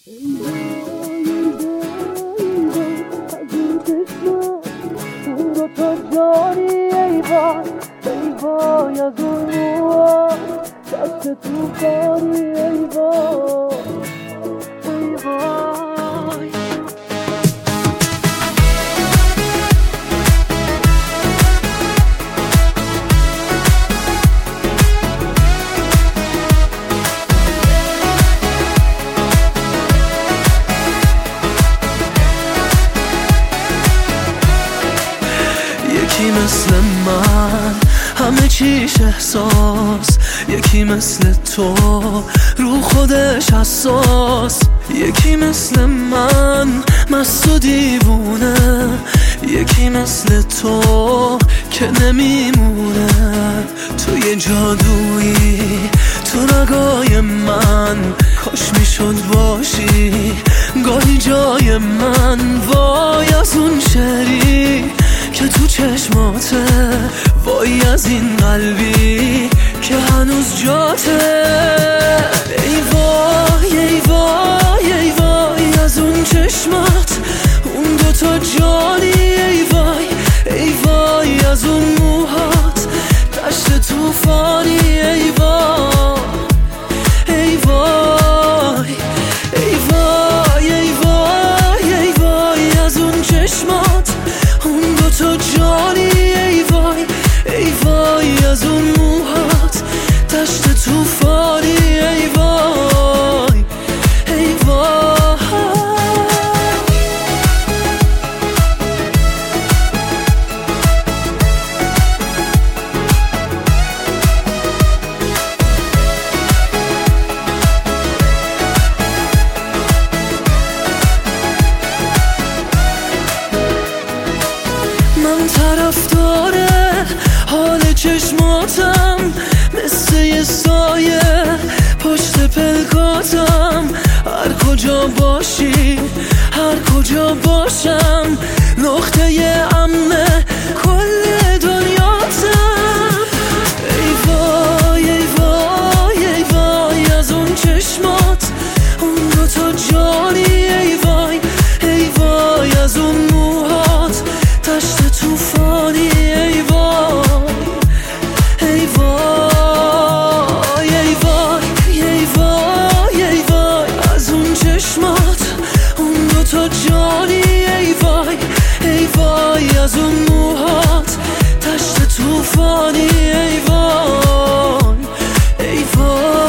اون دوتا جانی ای وای ای وای از اون موها دست تو کاری ای وای ای وای. یکی مثل من همه چیش احساس، یکی مثل تو رو خودش حساس، یکی مثل من مست و دیوونه، یکی مثل تو که نمیمونه. تو یه جادویی تو رگای من، کاش میشد باشی گاهی جای من. وای از اون شعری که تو چشماته، وای از این قلبی که هنوز جاته. ای وای ای وای ای وای از اون چشمات، اون دوتا جانی ای وای ای وای از اون موهات دشت توفانی ای وای ای وای ای وای ای وای ای وای از اون چشمات، اون دوتا جانی ای وای ای وای از اون موهات دشت توفانی ای وای ای وای. من طرفدار حال چشماتم، مثل یه سایه پشت پلکاتم. هر کجا باشی هر کجا باشم، نقطه امن کل دنیاتم. ای وای ای وای ای وای از اون چشمات، اون دوتا جانی ای وای ای وای از اون موهات دشت توفانی ای وای ای وای ای وای ای وای ای وای از اون چشمات، اون دوتا جانی ای وای ای وای از اون موهات دشت توفانی ای وای ای وای.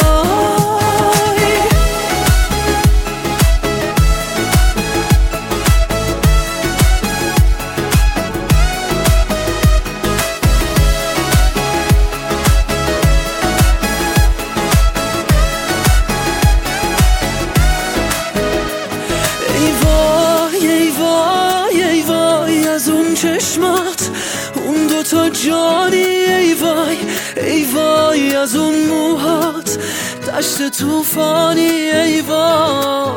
ای وای ای وای ای وای از اون چشمات، اون دوتا جانی ای وای ای وای از اون موهات دشت توفانی ای وای